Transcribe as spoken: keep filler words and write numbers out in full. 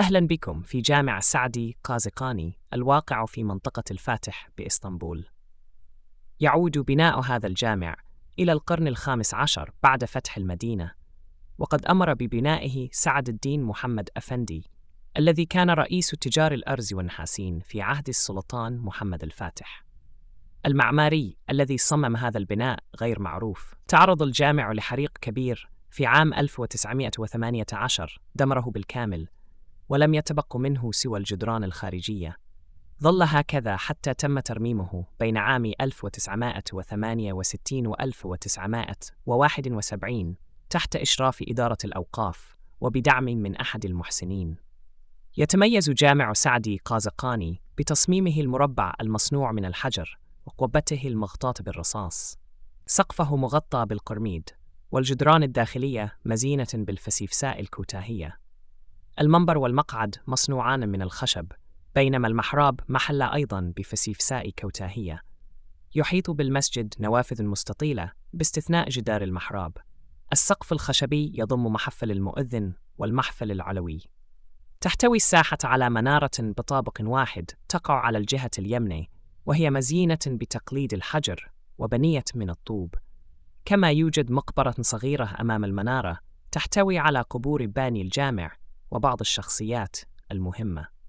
أهلا بكم في جامع سعدي قازقاني الواقع في منطقة الفاتح بإسطنبول. يعود بناء هذا الجامع إلى القرن الخامس عشر بعد فتح المدينة، وقد أمر ببنائه سعد الدين محمد أفندي الذي كان رئيس تجار الأرز والنحاسين في عهد السلطان محمد الفاتح. المعماري الذي صمم هذا البناء غير معروف. تعرض الجامع لحريق كبير في عام ألف وتسعمائة وثمانية عشر دمره بالكامل، ولم يتبق منه سوى الجدران الخارجية. ظل هكذا حتى تم ترميمه بين عام ألف وتسعمائة وثمانية وستين و ألف وتسعمائة وواحد وسبعين تحت إشراف إدارة الأوقاف وبدعم من أحد المحسنين. يتميز جامع سعدي قازقاني بتصميمه المربع المصنوع من الحجر وقبته المغطاة بالرصاص. سقفه مغطى بالقرميد، والجدران الداخلية مزينة بالفسيفساء الكوتاهية. المنبر والمقعد مصنوعان من الخشب، بينما المحراب محل أيضاً بفسيفساء كوتاهية. يحيط بالمسجد نوافذ مستطيلة باستثناء جدار المحراب. السقف الخشبي يضم محفل المؤذن والمحفل العلوي. تحتوي الساحة على منارة بطابق واحد تقع على الجهة اليمنى، وهي مزينة بتقليد الحجر وبنية من الطوب. كما يوجد مقبرة صغيرة أمام المنارة تحتوي على قبور باني الجامع وبعض الشخصيات المهمة.